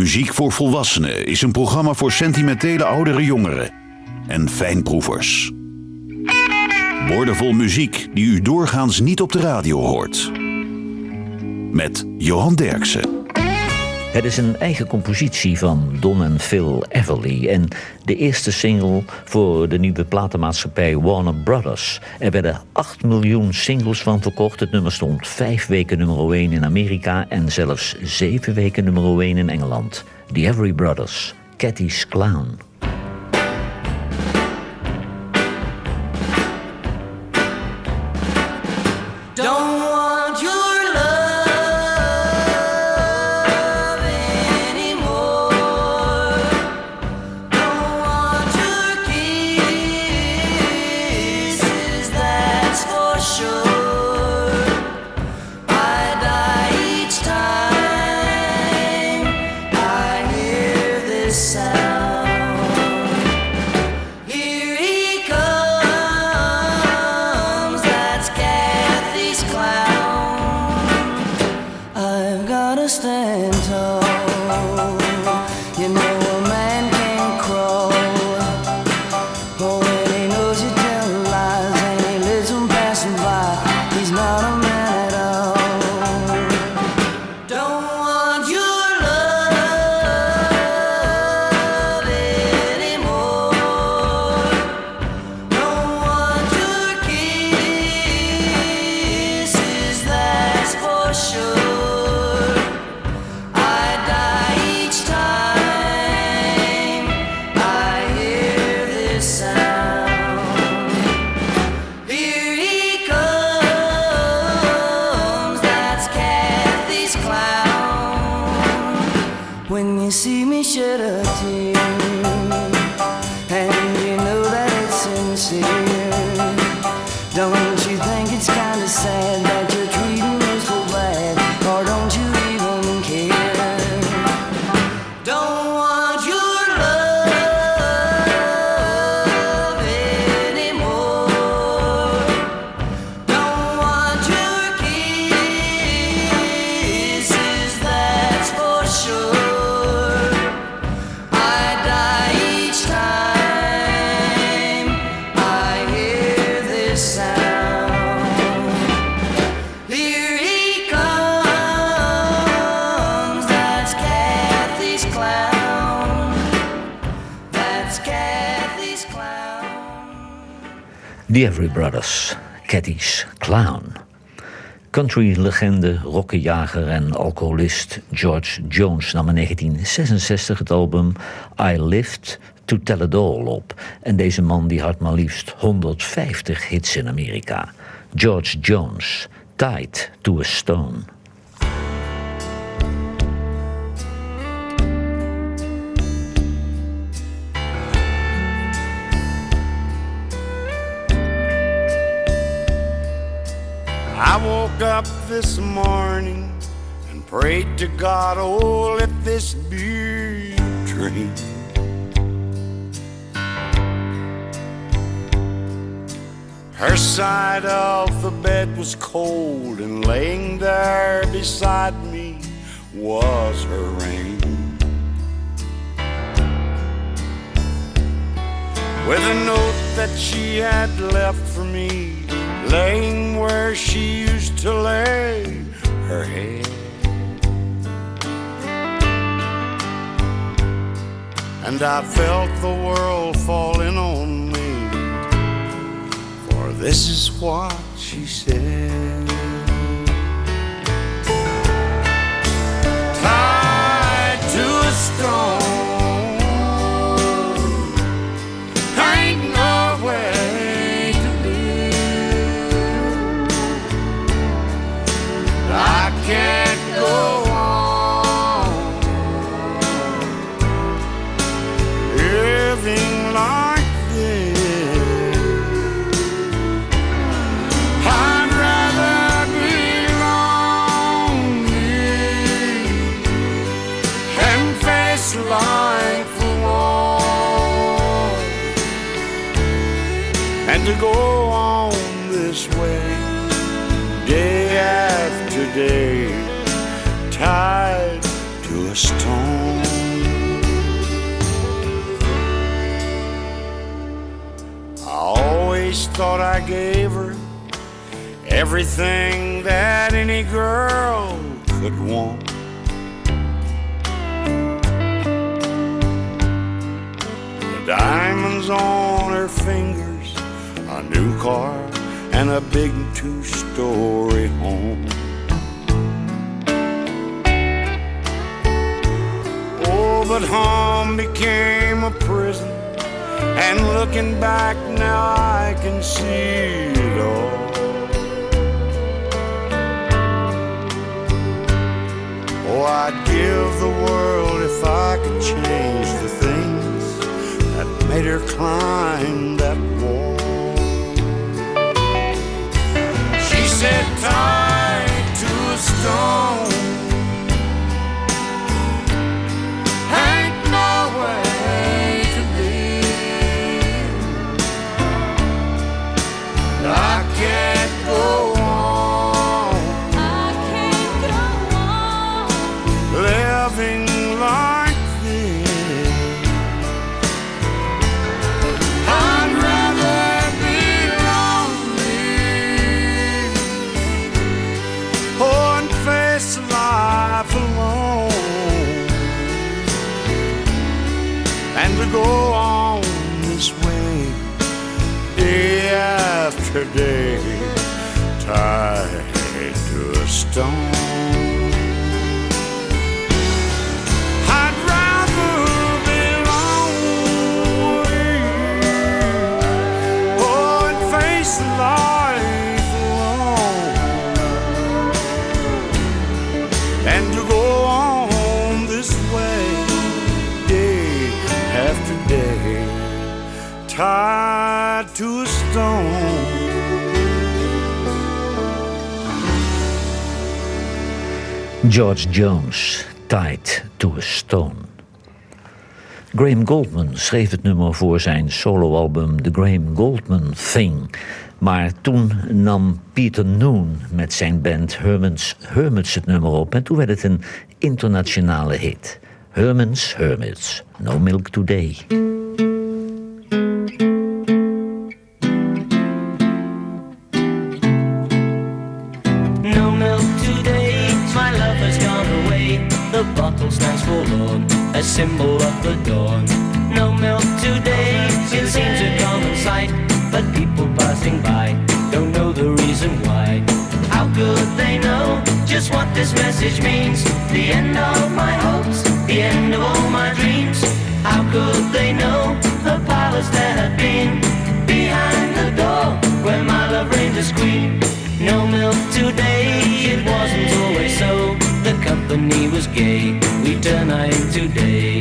Muziek voor Volwassenen is een programma voor sentimentele oudere jongeren en fijnproevers. Woordenvol muziek die u doorgaans niet op de radio hoort. Met Johan Derksen. Het is een eigen compositie van Don en Phil Everly en de eerste single voor de nieuwe platenmaatschappij Warner Brothers. Er werden 8 miljoen singles van verkocht. Het nummer stond 5 weken nummer 1 in Amerika en zelfs 7 weken nummer 1 in Engeland. The Everly Brothers, Cathy's Clown. The Everly Brothers, Cathy's Clown. Country-legende, rokkenjager en alcoholist George Jones nam in 1966 het album I Lived to Tell It All op. En deze man die had maar liefst 150 hits in Amerika. George Jones, Tied to a Stone. I woke up this morning and prayed to God, oh, let this be a dream. Her side of the bed was cold, and laying there beside me was her ring. With a note that she had left for me, laying where she used to lay her head. And I felt the world falling on me, for this is what she said. Tied to a stone, ain't no way. I can't go on living like this. I'd rather be lonely and face life alone, and to go on this way day after day, tied to a stone. thought I gave her everything that any girl could want. The diamonds on her fingers, a new car, and a big 2-story home. Oh, but home became a prison, and looking back now I can see it all. Oh, I'd give the world if I could change the things that made her climb that wall. She said, tied to a stone, ain't no way to live. I can't go on, I can't go on living like this. I'd rather be lonely, oh, and face life alone, and to go on this way day after day, tied to a stone. I'd rather be lonely, oh, and face life alone, and to go on this way day after day, tied to a stone. George Jones, Tied to a Stone. Graham Gouldman schreef het nummer voor zijn soloalbum The Graham Gouldman Thing. Maar toen nam Peter Noone met zijn band Hermits het nummer op en toen werd het een internationale hit. Hermits, No Milk Today. No milk today, my lover's gone away. The bottle stands forlorn, a symbol of the dawn. No milk today, it seems a common sight, but people passing by don't know the reason why. How could they know just what this message means? The end of my hopes, the end of all my dreams. How could they know the palace there had been behind the door where my love reigned as queen? No milk today, it wasn't always so. The company was gay, we turn night today.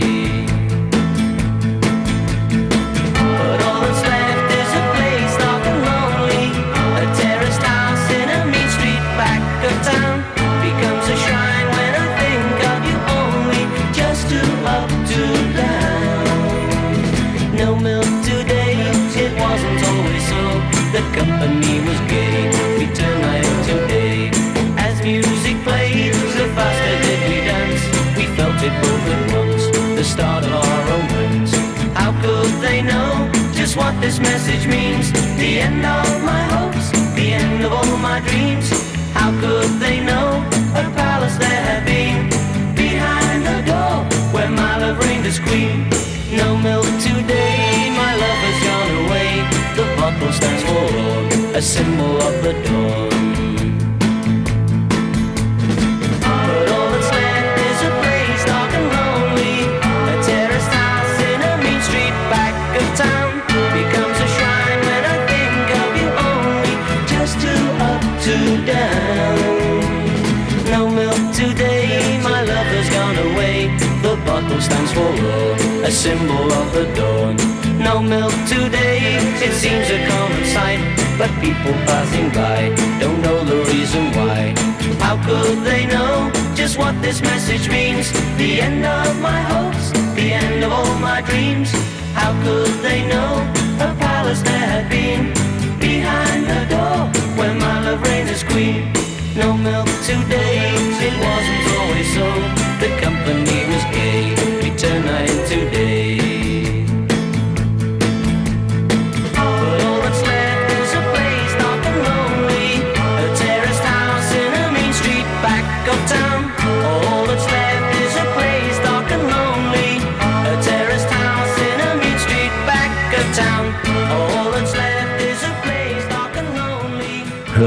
But all that's left is a place dark and lonely. A terraced house in a mean street back of town becomes a shrine when I think of you only. Just to up, to down. No milk today, it wasn't always so. The company was gay, we turn night today. As music played, the faster did we dance. We felt it both at once, the start of our romance. How could they know just what this message means? The end of my hopes, the end of all my dreams. How could they know a palace there had been behind the door where my love reigned as queen? No milk today, my love has gone away. The bottle stands forlorn, a symbol of the dawn. But all that's left is a place dark and lonely. A terraced house in a mean street back of town becomes a shrine when I think of you only. Just to up, to down. No milk today, my love has gone away. The bottle stands forlorn, a symbol of the dawn. No milk today, it seems a common sight, but people passing by don't know the reason why. How could they know just what this message means? The end of my hopes, the end of all my dreams. How could they know a palace there had been behind the door where my love reigned as queen? No milk today, it wasn't always so. The company was gay, we turn night today. But all that's left is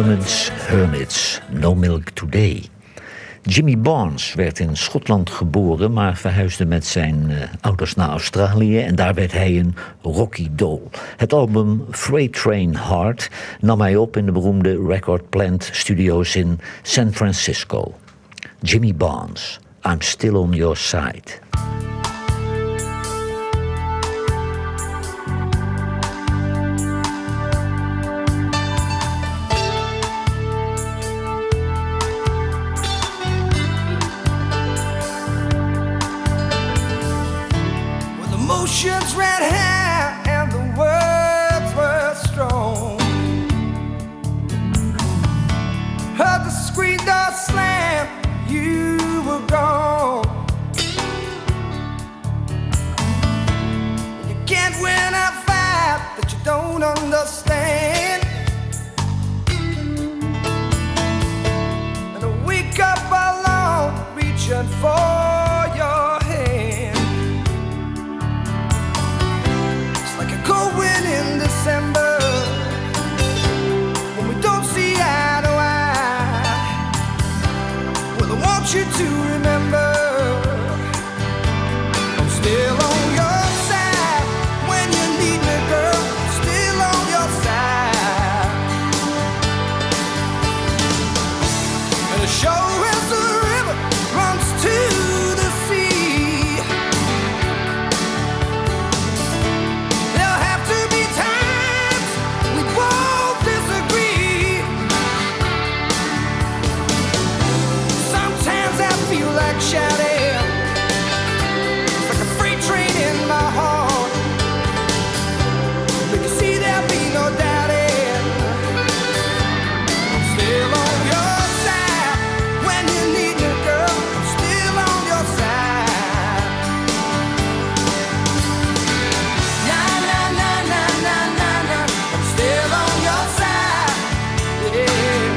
Hermits Hermits, No Milk Today. Jimmy Barnes werd in Schotland geboren, maar verhuisde met zijn ouders naar Australië en daar werd hij een rocky doll. Het album Freight Train Heart nam hij op in de beroemde Record Plant Studios in San Francisco. Jimmy Barnes, I'm Still on Your Side. Emotions ran high and the words were strong. Heard the screen door slam, you were gone. You can't win a fight that you don't understand. And I wake up alone, reaching for your hand. Going in December when we don't see eye to eye. Well, I want you to remember I'm still on your side when you need me, girl. I'm still on your side. And as sure as the river runs to the sea, there'll have to be times we won't disagree. Sometimes I feel like shouting, it's like a freight train in my heart. But you see there'll be no doubting I'm still on your side when you need me, girl. I'm still on your side. Na na na na na na na, I'm still on your side. Yeah.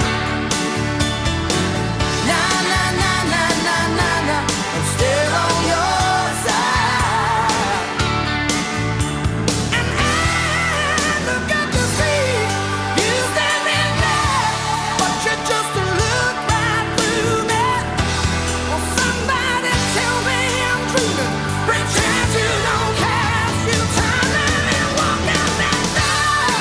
Na na na na na na na, I'm still on your side. And I look up to see you standing there, but you just look right through me. Well, somebody tell me I'm dreaming. Pretend you don't care. You turn and walk out that door.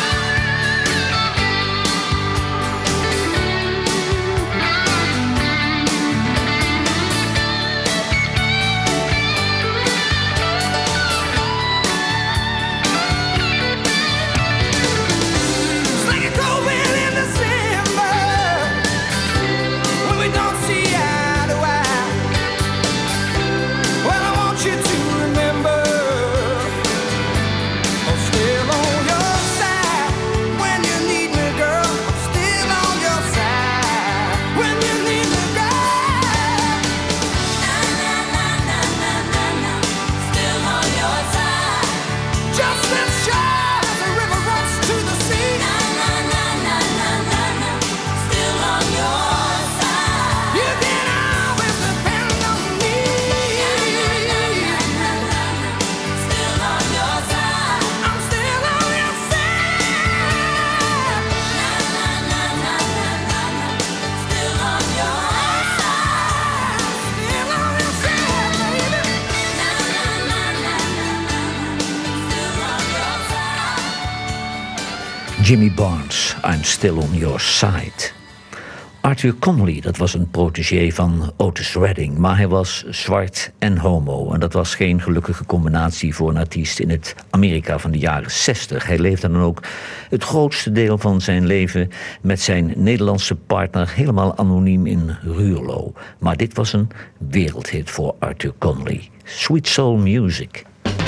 It's like a cold wind in December when we don't see eye to eye. Well, I want you to remember I'm still on your side when you need me, girl. I'm still on your side when you need me, girl. Na na na na na na na, still on your side. Just as sure as the river runs to the sea. Na na na na na na na, still on your side. You can always depend on me. Na na na na na na, still on your side. I'm still on your side. Na na na na na na na, still on your side. Still on your side, baby. Na na na na na na na, still on your side. Jimmy Barnes, I'm Still on Your Side. Arthur Conley, dat was een protégé van Otis Redding, maar hij was zwart en homo. En dat was geen gelukkige combinatie voor een artiest in het Amerika van de jaren 60. Hij leefde dan ook het grootste deel van zijn leven met zijn Nederlandse partner helemaal anoniem in Ruurlo. Maar dit was een wereldhit voor Arthur Conley. Sweet Soul Music.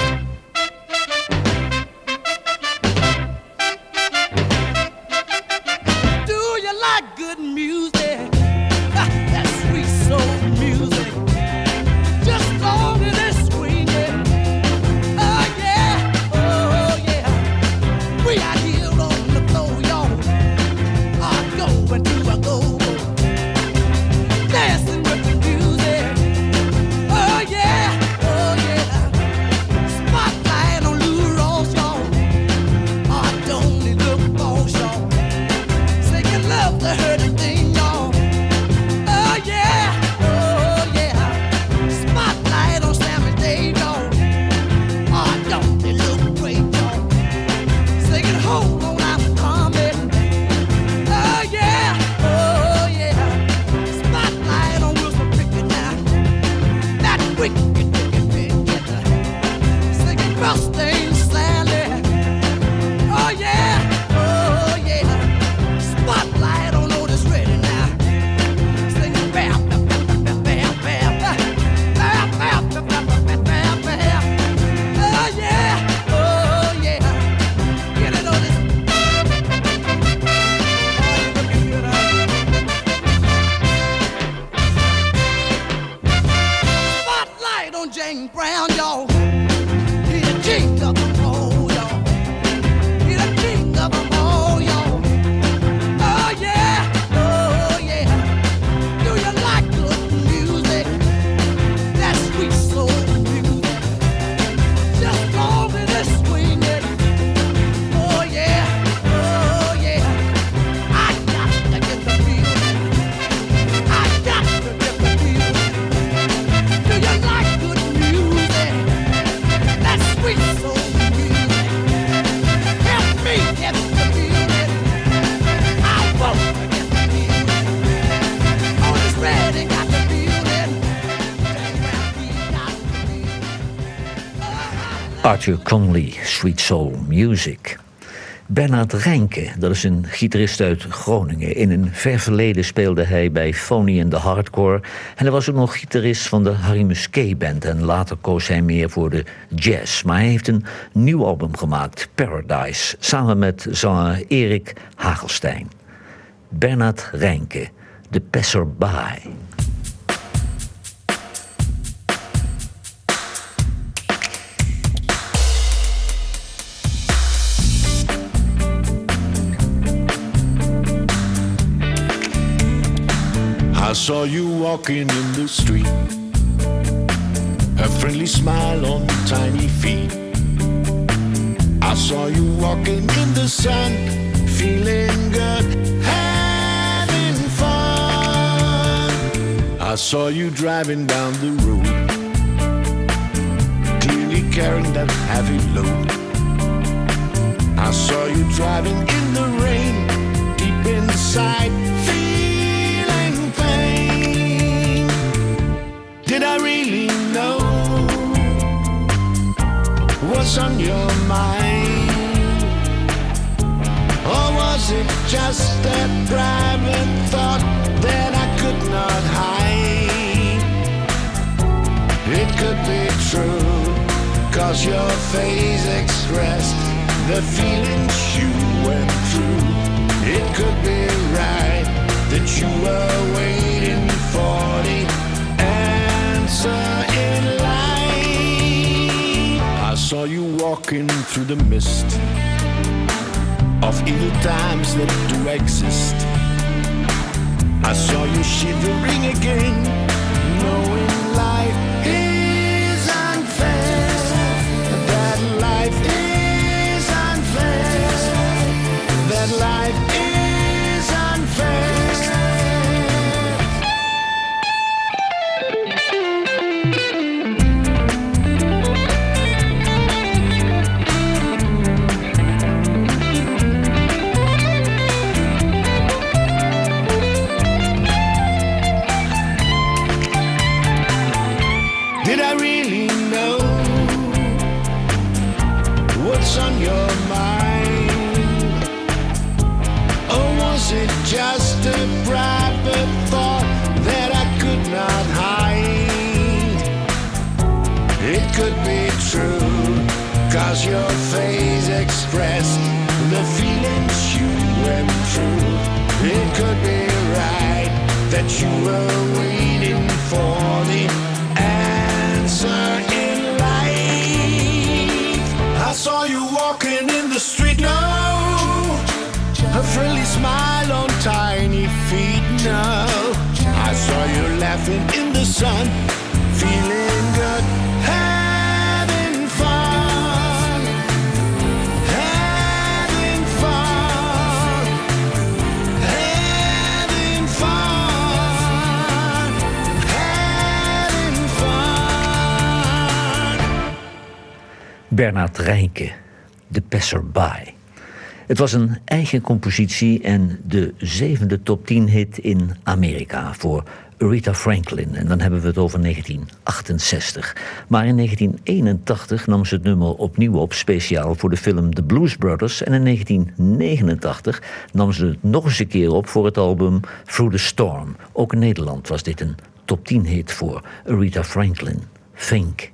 Do you like good music? That's sweet soul music. Just long as it's swinging. Oh yeah, oh yeah. We out here on the floor, y'all. Are going to a go-go. Dancing with the music. Oh yeah, oh yeah. Arthur Conley, Sweet Soul Music. Bernard Reinke, dat is een gitarist uit Groningen. In een ver verleden speelde hij bij Phony and the Hardcore. En hij was ook nog gitarist van de Harry Musquet Band. En later koos hij meer voor de jazz. Maar hij heeft een nieuw album gemaakt, Paradise. Samen met zanger Erik Hagelstein. Bernard Reinke, The Passerby. I saw you walking in the street, a friendly smile on your tiny feet. I saw you walking in the sun, feeling good, having fun. I saw you driving down the road, clearly carrying that heavy load. I saw you driving in the rain, deep inside, feeling pain. Did I really know what's on your mind? Or was it just a private thought that I could not hide? It could be true, 'cause your face expressed the feelings you went through. It could be right that you were waiting for the answer in life. I saw you walking through the mist of evil times that do exist. I saw you shivering again, knowing life is unfair, that life is unfair, that life is unfair. Did I really know what's on your mind? Or was it just a private thought that I could not hide? It could be true, 'cause your face expressed the feelings you went through. It could be right that you were waiting for the answer in life. I saw you walking in the street, no, a friendly smile on tiny feet, no. I saw you laughing in the sun, feeling good, having fun, having fun, having fun, having fun. Bernard Reinke, The Passerby. Het was een eigen compositie en de 7e top 10 hit in Amerika voor Aretha Franklin. En dan hebben we het over 1968. Maar in 1981 nam ze het nummer opnieuw op, speciaal voor de film The Blues Brothers. En in 1989 nam ze het nog eens een keer op voor het album Through the Storm. Ook in Nederland was dit een top 10 hit voor Aretha Franklin. Think.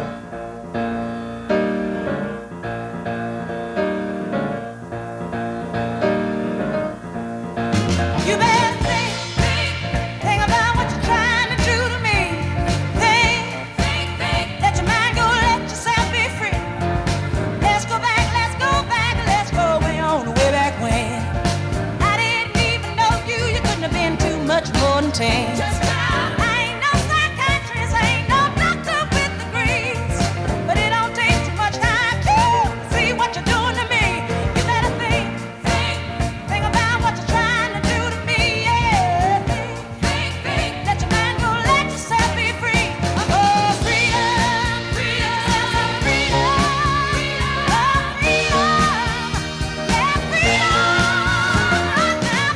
I ain't no psychiatrist, ain't no doctor with degrees, but it don't take too much time to see what you're doing to me. You better think about what you're trying to do to me. Yeah, think, let your mind go, let yourself be free. Oh, freedom, freedom, freedom, oh, freedom, yeah, freedom, now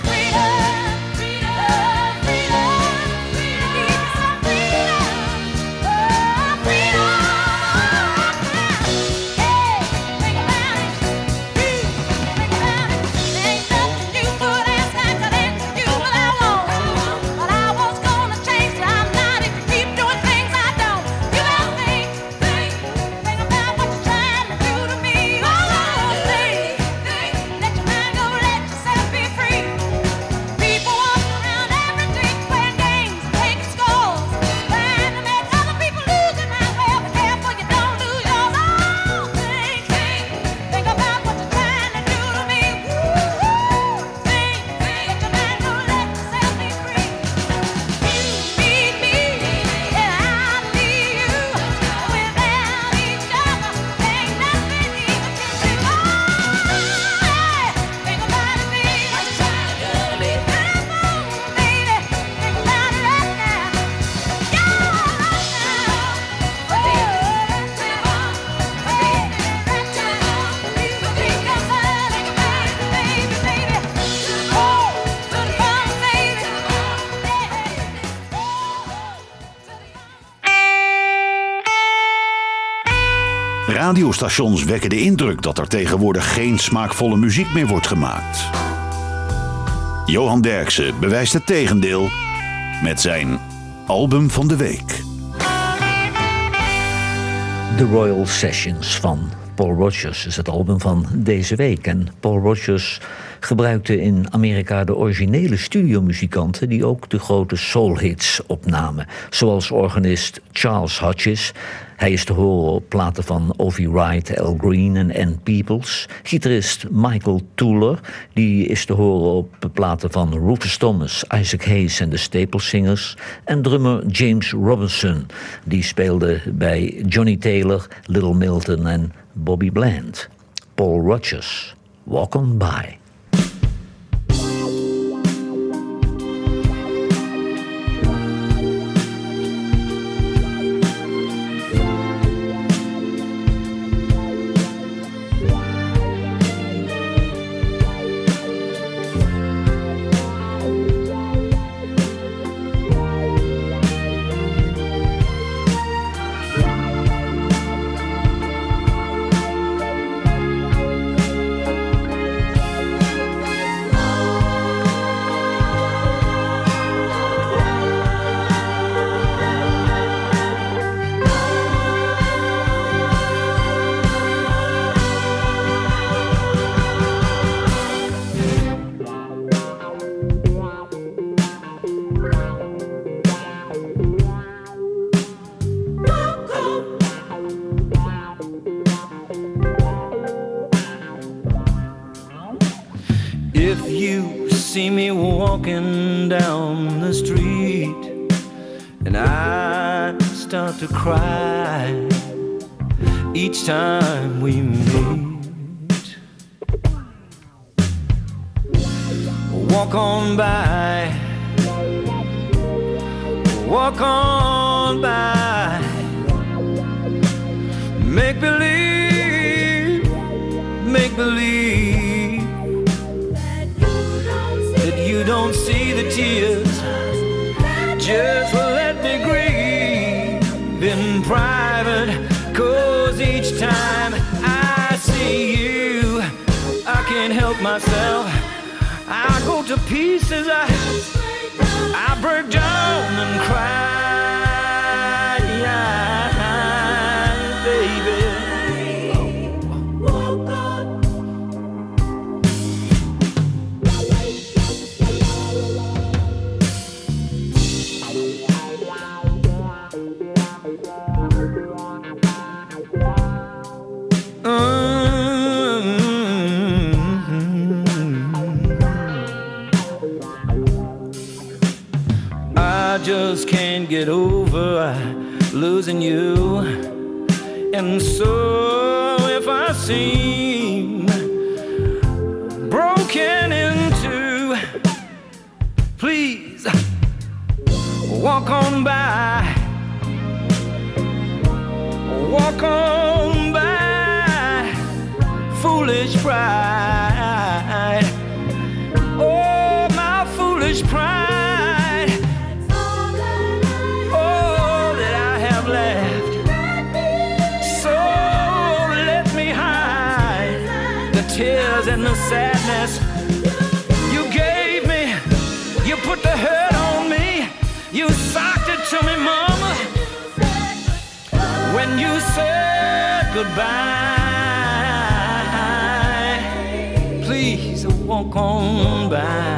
Radiostations wekken de indruk dat er tegenwoordig geen smaakvolle muziek meer wordt gemaakt. Johan Derksen bewijst het tegendeel met zijn album van de week. The Royal Sessions van Paul Rodgers is het album van deze week. En Paul Rodgers gebruikte in Amerika de originele studiomuzikanten die ook de grote soulhits opnamen. Zoals organist Charles Hodges. Hij is te horen op platen van Ovi Wright, Al Green en Ann Peebles. Gitarist Michael Tuller, die is te horen op platen van Rufus Thomas, Isaac Hayes en de Staple Singers. En drummer James Robinson, die speelde bij Johnny Taylor, Little Milton en Bobby Bland. Paul Rodgers, Walk On By. If you see me walking down the street and I start to cry each time we meet, walk on by, walk on by, make believe, make believe that you don't see the tears Just let me grieve in private, 'cause each time I see you, I can't help myself. I go to pieces, I break down and cry, baby. I just can't get over losing you. And so if I seem broken into, please walk on by. Walk on by, foolish pride. Oh, my foolish pride. All that I have left. So let me hide the tears and the sadness you gave me. You put the hurt on me. You socked it to me, mama, when you said goodbye. Please walk on by.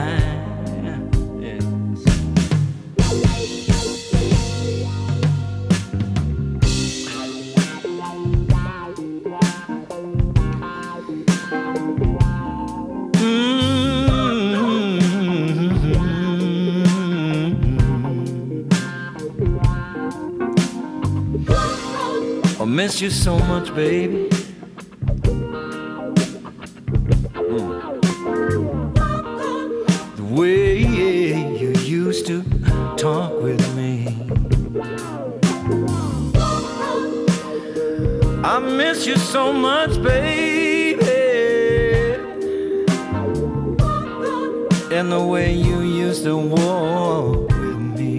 I miss you so much, baby. The way you used to talk with me. I miss you so much, baby. And the way you used to walk with me.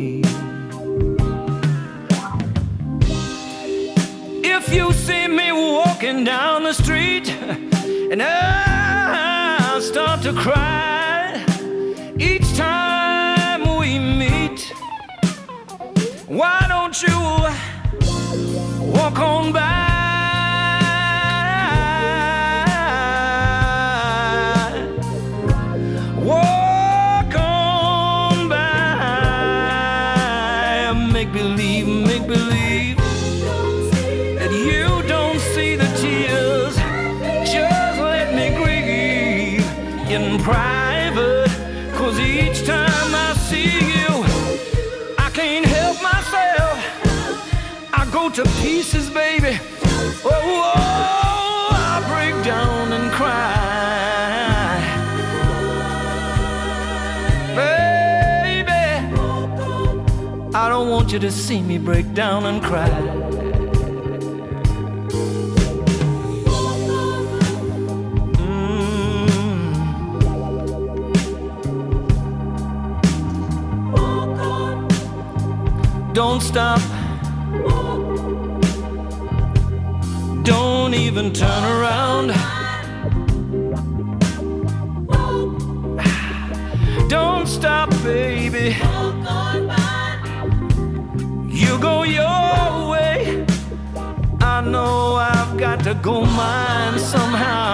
If you see me walking down the street and I start to cry each time we meet, why don't you walk on by? Walk on by. Make believe, make believe that you don't see the tears. Just let me grieve in private, 'cause each time I see you, I can't help myself. I go to pieces, baby. Oh, I break down and cry. Baby, I don't want you to see me break down and cry. Don't stop. Don't even turn around. Don't stop, baby. You go your way. I know I've got to go mine somehow.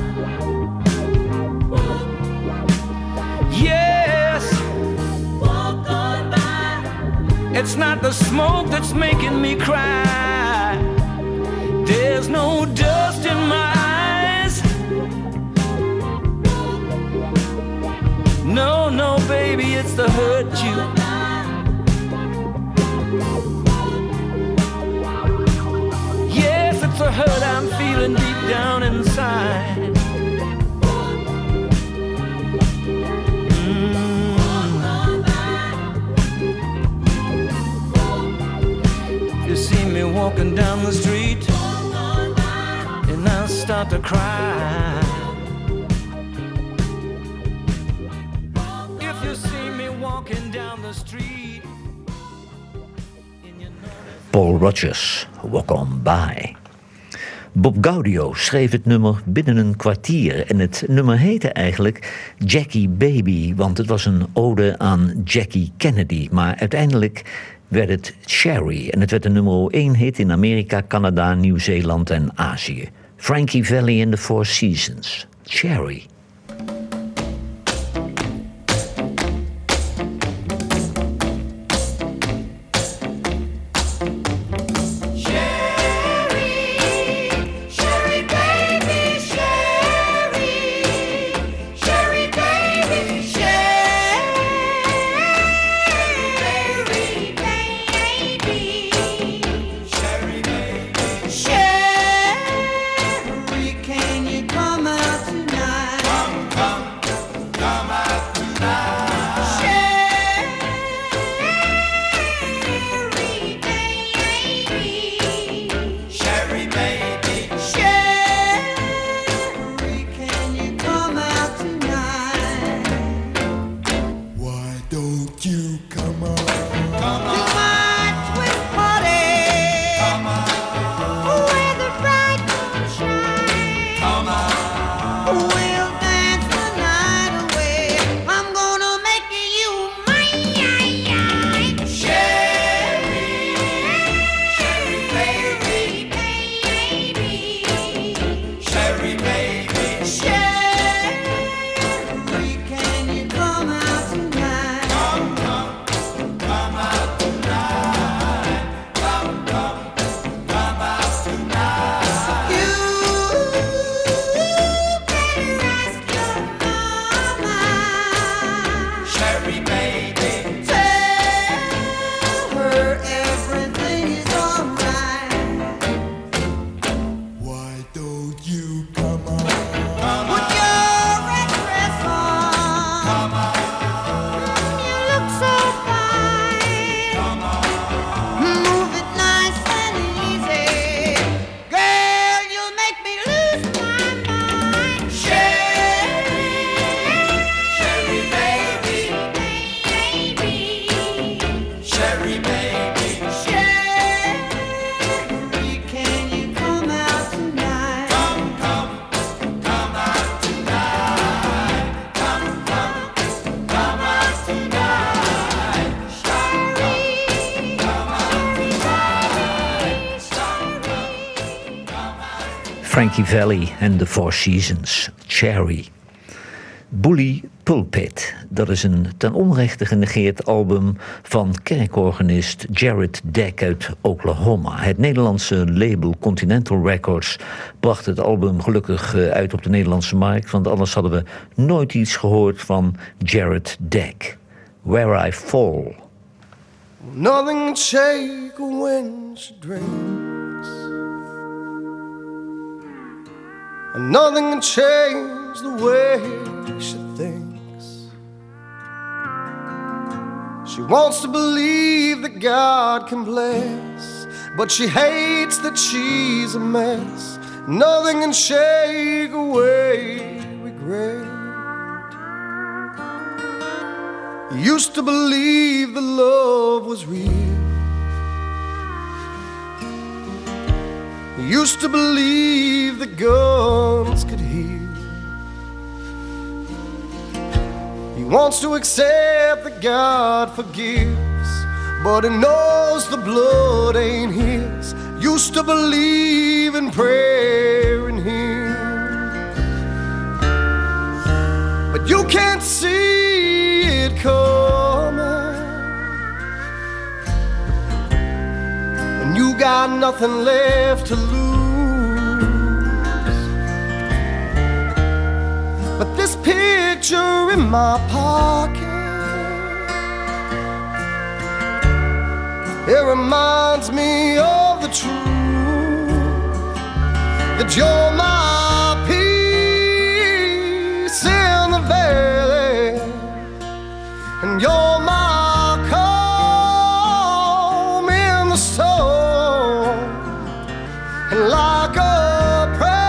Yes. It's not the smoke that's making me cry. There's no dust in my eyes. No, no, baby, it's the hurt you. Yes, it's the hurt I'm feeling deep down inside. You see me walking down the street and I start to cry. If you see me walking down the street Paul Rodgers, Walk On By. Bob Gaudio schreef het nummer binnen een kwartier. En het nummer heette eigenlijk Jackie Baby, want het was een ode aan Jackie Kennedy. Maar uiteindelijk werd het Cherry. En het werd een nummer 1 hit in Amerika, Canada, Nieuw-Zeeland en Azië. Frankie Valli and the Four Seasons. Cherry. Frankie Valli and the Four Seasons, Cherry. Bully Pulpit, dat is een ten onrechte genegeerd album van kerkorganist Jared Deck uit Oklahoma. Het Nederlandse label Continental Records bracht het album gelukkig uit op de Nederlandse markt, want anders hadden we nooit iets gehoord van Jared Deck. Where I Fall. Nothing can shake her when she drinks, and nothing can change the way she thinks. She wants to believe that God can bless, but she hates that she's a mess. Nothing can shake away regret. Used to believe the love was real. Used to believe that guns could heal. He wants to accept that God forgives, but he knows the blood ain't his. Used to believe in prayer and him, but you can't see it coming, and you got nothing left to lose. But this picture in my pocket, it reminds me of the truth, that you're my peace in the valley, and you're my calm in the storm, and like a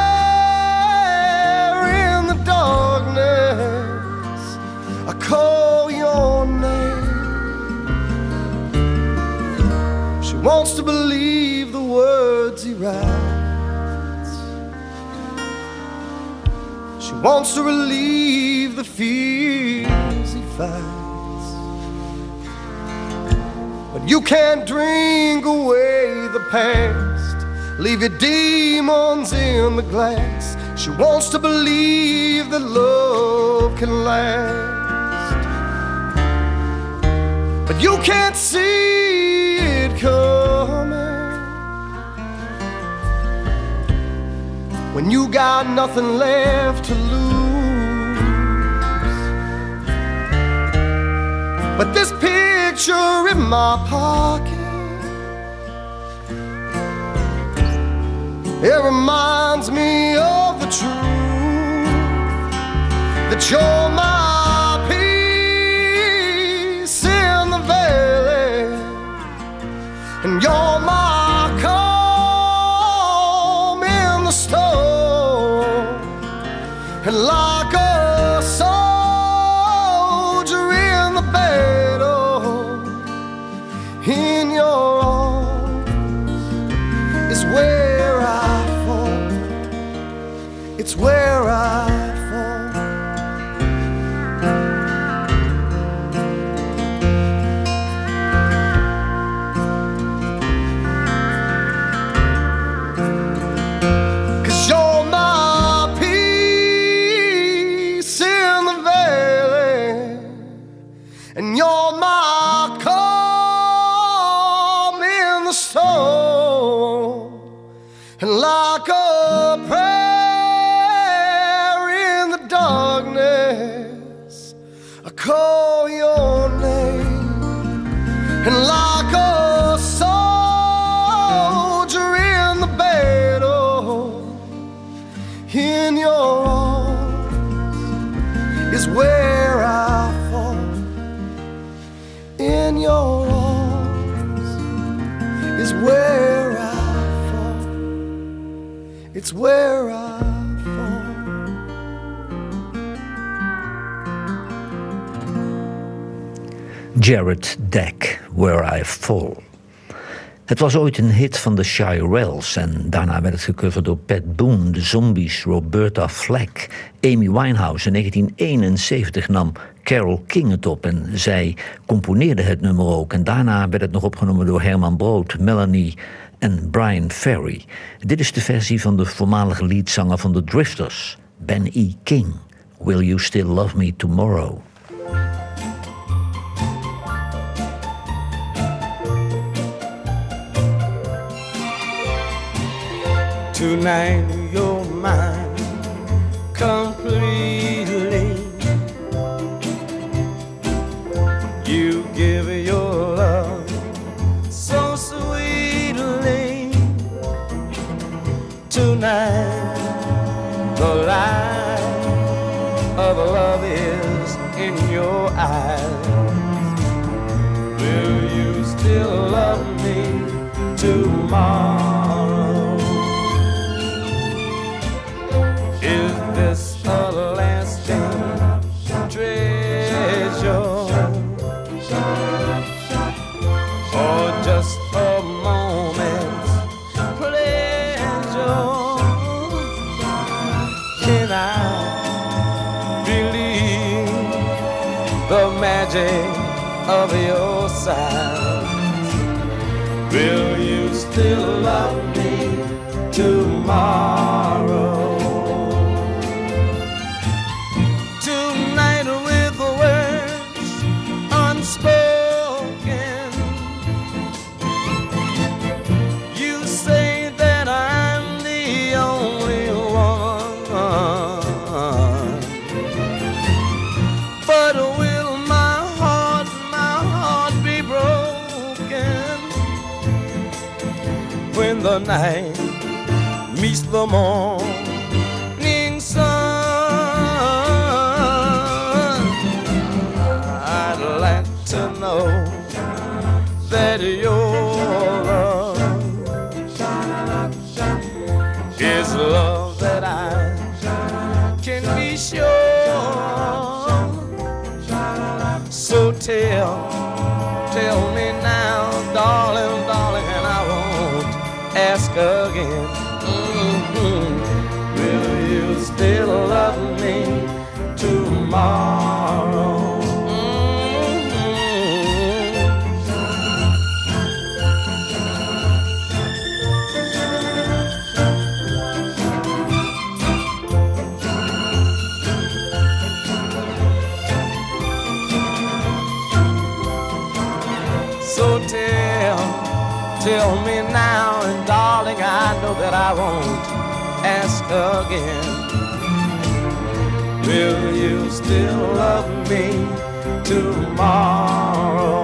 prayer in the darkness, I call your name. She wants to believe the words he writes. She wants to relieve the fears he fights. But you can't drink away the past, leave your demons in the glass. She wants to believe that love can last. But you can't see it coming when you got nothing left to lose. But this picture in my pocket, it reminds me of the truth, that you're my peace in the valley, and you're my calm in the storm. And like a soldier in the battle, in your arms is where I fall. It's where I fall. 'Cause you're my peace in the valley, and you're my calm in the storm. And like a prayer in the darkness, I call your name. And like a soldier in the battle, in your arms is where I fall. In your arms is where I fall. It's where I fall. Jared Deck, Where I Fall. Het was ooit een hit van de Shirelles en daarna werd het gecoverd door Pat Boone, de Zombies, Roberta Flack. Amy Winehouse in 1971 nam Carole King het op en zij componeerde het nummer ook. En daarna werd het nog opgenomen door Herman Brood, Melanie en Brian Ferry. Dit is de versie van de voormalige leadzanger van The Drifters, Ben E. King. Will You Still Love Me Tomorrow? Tonight you're mine completely. You give your love so sweetly. Tonight the light of love is in your eyes. Will you still love me tomorrow? Is this a lasting treasure, or just a moment's pleasure? Can I believe the magic of your sight? Will you still love me tomorrow? The night meets the morning sun, I'd like to know that your love is love that I can be sure. So tell me now, darling, darling, ask again. Will you still love me tomorrow? So tell me now, and darling, I know that I won't ask again. Will you still love me tomorrow?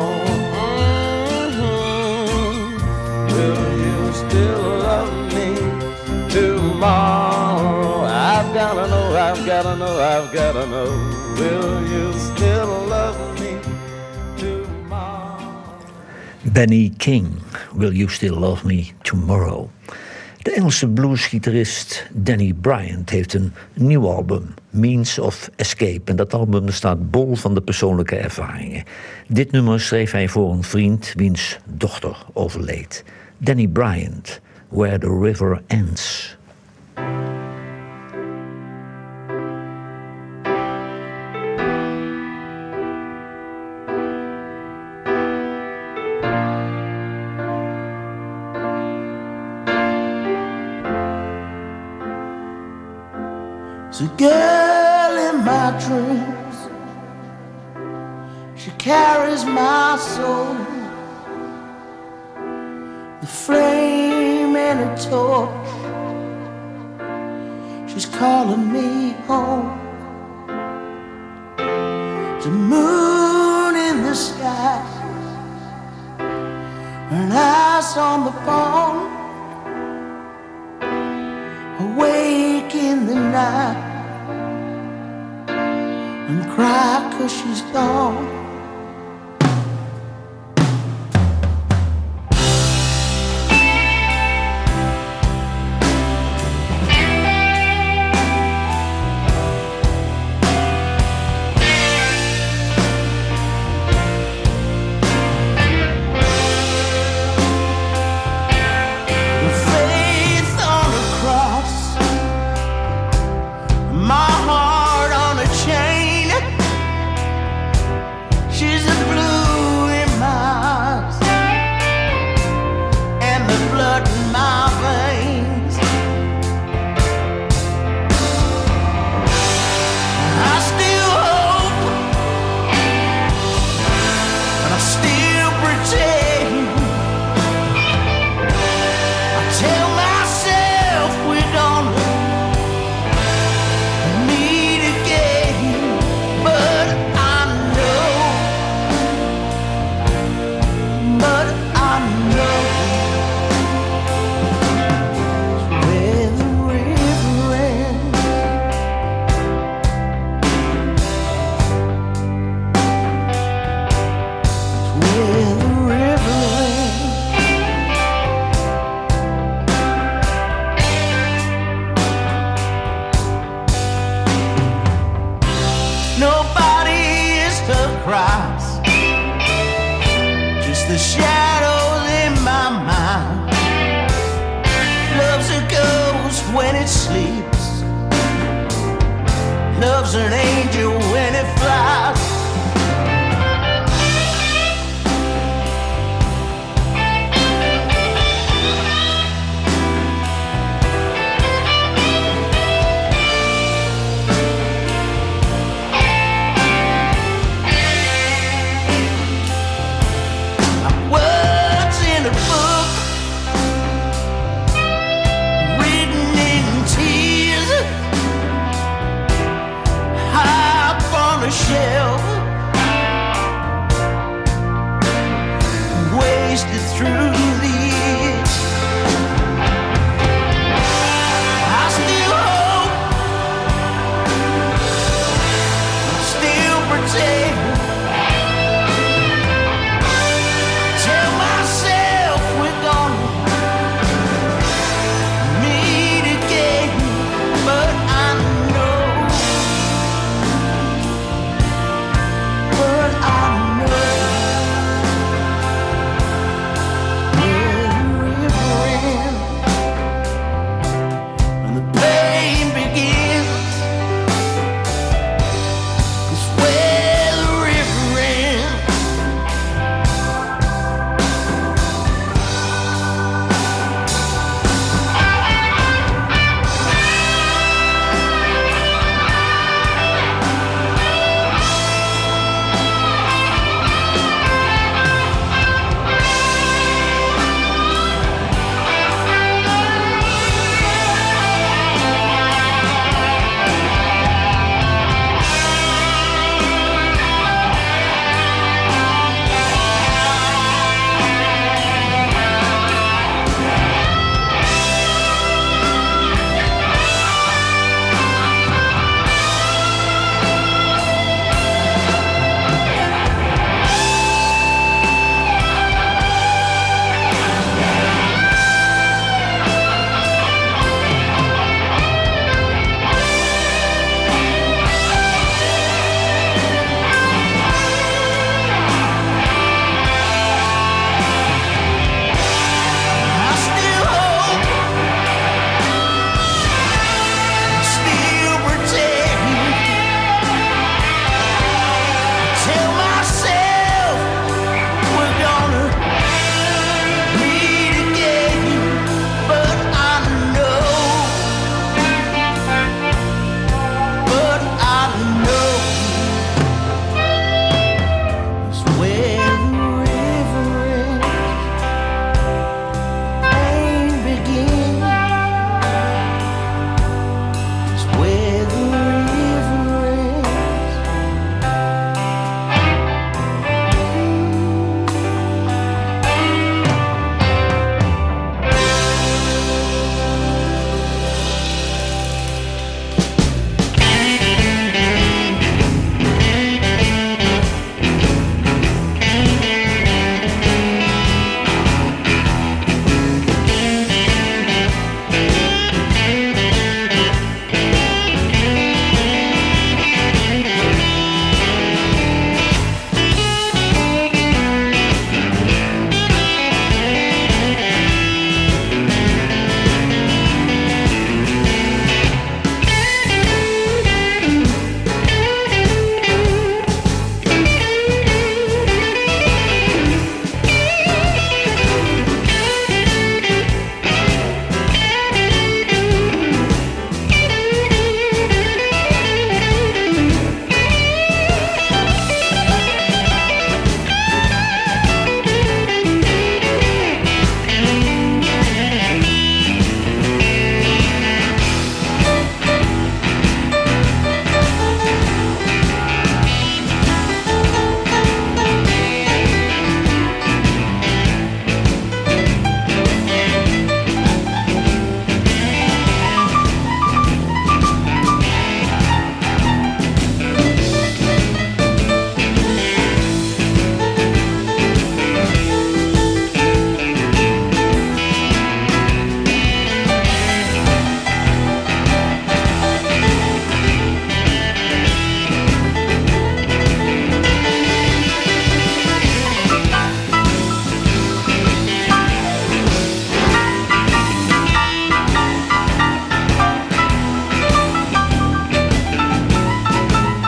Will you still love me tomorrow? I've gotta know, I've gotta know, I've gotta know. Will you still love me tomorrow? Benny King, Will You Still Love Me Tomorrow? De Engelse bluesgitarist Danny Bryant heeft een nieuw album, Means of Escape. En dat album staat bol van de persoonlijke ervaringen. Dit nummer schreef hij voor een vriend wiens dochter overleed. Danny Bryant, Where the River Ends. It's a girl in my dreams. She carries my soul. The flame and a torch. She's calling me home. There's a moon in the sky, and ice on the pond. Awake in the night and cry 'cause she's gone. The shadows in my mind. Love's a ghost when it sleeps. Love's an angel when it flies. Shelf wasted through